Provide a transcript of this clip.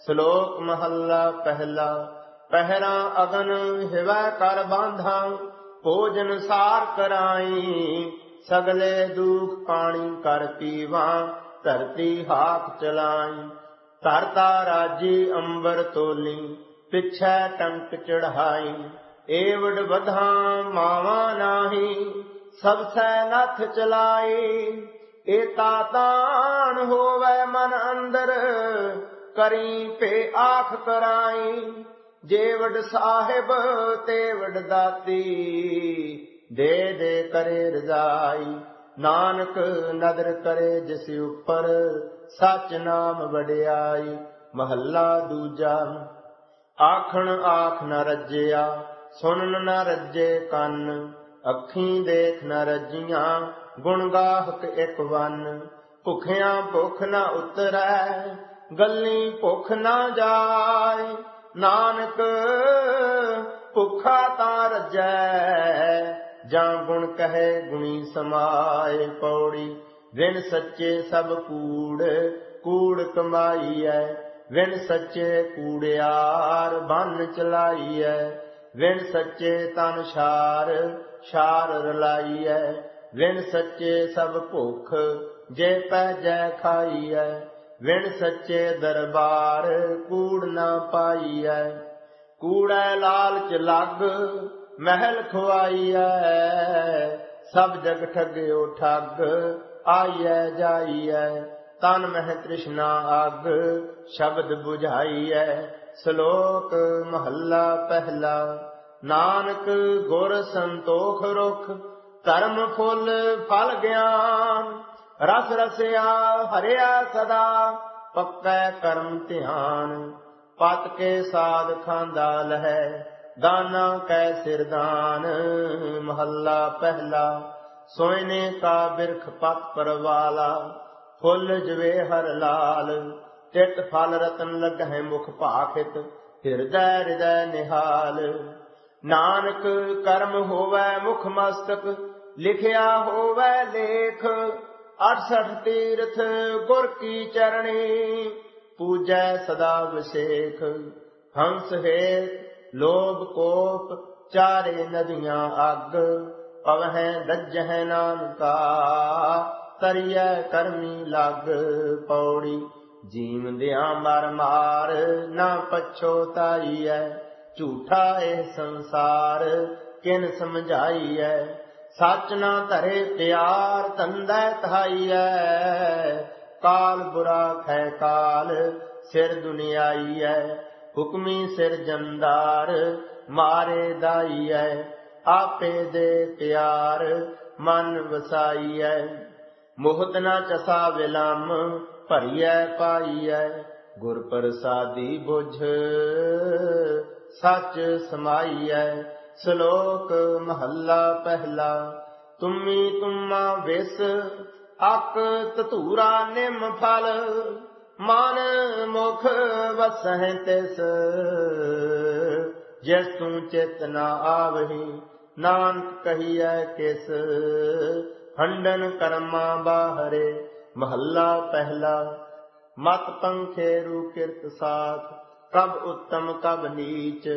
ਸ਼ਲੋਕ ਮਹੱਲਾ ਪਹਿਲਾ। ਪਹਿਰਾ ਅਗਨ ਹਿਵੈ ਕਰ ਬਾਂਧਾ, ਭੋਜਨ ਸਾਰ ਕਰਾਈ। ਸਗਲੇ ਦੁਖ ਪਾਣੀ ਕਰ ਪੀਵਾ, ਧਰਤੀ ਹਾਕ ਚਲਾਈ। ਧਰਤਾ ਰਾਜੀ ਅੰਬਰ ਤੋਲੀ, ਪਿਛੈ ਟੰਕ ਚੜਾਈ। ਏਵਡ ਵਧਾ ਮਾਵਾ ਨਾਹੀ, ਸਭ ਸੈ ਨਥ ਚਲਾਈ। ਏਤਾ ਤਾਣ ਹੋਵੈ ਮਨ ਅੰਦਰ, ਕਰੀ ਭੇ ਆਖ ਕਰਾਈ। ਜੇਵਡ ਸਾਹਿਬ ਤੇਵਡ ਦਾਤੀ, ਦੇ ਦੇ ਕਰੇ ਰਜਾਈ। ਨਾਨਕ ਨਦਰ ਕਰੇ ਜਿਸ ਉਪਰ, ਸਚ ਨਾਮ ਵਡਿਆਈ। ਮਹੱਲਾ ਦੂਜਾ। ਆਖਣ ਆਖ ਨ ਰੱਜਿਆ, ਸੁਣਨ ਨ ਰੱਜੇ ਕੰਨ। ਅੱਖੀਂ ਦੇਖ ਨ ਰੱਜੀਆਂ, ਗੁਣ ਗਾਹਕ ਇਕ ਵੰਨ। ਭੁਖਿਆਂ ਭੁੱਖ ਨ ਉਤਰੈ, ਗੱਲੀਂ ਭੁੱਖ ਨ ਜਾਏ। ਨਾਨਕ ਭੁੱਖਾ ਤਾਂ ਰੱਜੈ, ਜਾਂ ਗੁਣ ਕਹੇ ਗੁਣੀ ਸਮਾਏ। ਪੌੜੀ। ਵਿਣ ਸੱਚੇ ਸਭ ਕੂੜ, ਕੂੜ ਕਮਾਈਐ। ਵਿਣ ਸੱਚੇ ਕੂੜਿਆਰ, ਬੰਨ ਚਲਾਈਐ। ਵਿਣ ਸੱਚੇ ਤਨ ਛਾਰ, ਛਾਰ ਰਲਾਈਐ। ਵਿਣ ਸੱਚੇ ਸਭ ਭੁੱਖ, ਜੇ ਪੈ ਜੈ ਖਾਈਐ। ਵਿਣ ਸੱਚੇ ਦਰਬਾਰ, ਕੂੜ ਨਾ ਪਾਈਐ। ਕੂੜੈ ਲਾਲਚ ਲੱਗ, ਮਹਿਲ ਖੁਆਈਐ। ਸਭ ਜਗ ਠੱਗਿਓ ਠੱਗ, ਆਈਐ ਜਾਈਐ। ਤਨ ਮਹਿ ਤ੍ਰਿਸ਼ਨਾ ਅੱਗ, ਸ਼ਬਦ ਬੁਝਾਈਐ। ਸ਼ਲੋਕ ਮਹੱਲਾ ਪਹਿਲਾ। ਨਾਨਕ ਗੁਰ ਸੰਤੋਖ ਰੁਖ, ਧਰਮ ਫੁੱਲ ਫਲ ਗਿਆਨ। ਰਸ ਰਸਿਆ ਹਰਿਆ ਸਦਾ, ਪੱਕੈ ਕਰਮ ਧਿਆਨ। ਪਤ ਕੇ ਸਾਧ ਖਾਂਦਾ ਲਹੈ, ਦਾਨਾ ਕੈ ਸਿਰਦਾਨ। ਮਹੱਲਾ ਪਹਿਲਾ। ਸੋਇਨੇ ਕਾ ਬਿਰਖ ਪਤ ਪਰਵਾਲਾ, ਫੁੱਲ ਜਵੇ ਹਰ ਲਾਲ। ਤਿਤ ਫਲ ਰਤਨ ਲਗਹਿ ਮੁਖ ਭਾਖਿਤ, ਹਿਰਦੈ ਹਿਰਦੈ ਨਿਹਾਲ। ਨਾਨਕ ਕਰਮ ਹੋਵੈ ਮੁਖ ਮਸਤਕ, ਲਿਖਿਆ ਹੋਵੈ ਲੇਖ। 68 ਤੀਰਥ ਗੁਰ ਕੀ ਚਰਣੀ, ਪੂਜੈ ਸਦਾ ਵਿਸੇਖ। ਹੰਸ ਹੇਤ ਲੋਭ ਕੋਪ, ਚਾਰੇ ਨਦੀਆਂ ਅੱਗ। ਪਵਹਿ ਦੱਜਹਿ ਨਾਨਕਾ, ਤਰੀਐ ਕਰਮੀ ਲਗ। ਪੌੜੀ। ਜੀਵਦਿਆਂ ਮਰ ਮਾਰ, ਨਾ ਪਛੋਤਾਈਐ। ਝੂਠਾ ਇਹ ਸੰਸਾਰ, ਕਿਨ ਸਮਝਾਈਐ। ਸੱਚ ਨਾ ਧਰੇ ਪਿਆਰ, ਧੰਦੈ ਧਾਈਐ। ਕਾਲ ਬੁਰਾ ਖੈ ਕਾਲ, ਸਿਰ ਦੁਨਿਆਈਐ। ਹੁਕਮੀ ਸਿਰ ਜੰਦਾਰ, ਮਾਰੇ ਦਾਈਐ। ਆਪੇ ਦੇ ਪਿਆਰ, ਮਨ ਵਸਾਈਐ। ਮੁਹਤ ਨਾ ਚਸਾ ਵਿਲੰਮ, ਭਰੀਐ ਪਾਈਐ। ਗੁਰ ਪ੍ਰਸਾਦੀ ਬੁਝ, ਸੱਚ ਸਮਾਈਐ। ਸ਼ਲੋਕ ਮਹੱਲਾ ਪਹਿਲਾ। ਤੁਮੀ ਤੁਮਾ ਵਿਸ, ਅਕ ਧਤੂਰਾ ਨਿਮ ਫਲ। ਮਨ ਮੁਖ ਵਸਹਿ ਤਿਸ, ਜਿਸ ਤੂੰ ਚਿਤ ਨ ਆਵਹੀ। ਨਾਨਕ ਕਹੀਐ ਕਿਸ, ਹੰਡਨ ਕਰਮਾਂ ਬਾਹਰੇ। ਮਹੱਲਾ ਪਹਿਲਾ। ਮਤ ਪੰਖੇ ਰੂ ਕਿਰਤ ਸਾਥ, ਕਬ ਉੱਤਮ ਕਬ ਨੀਚ।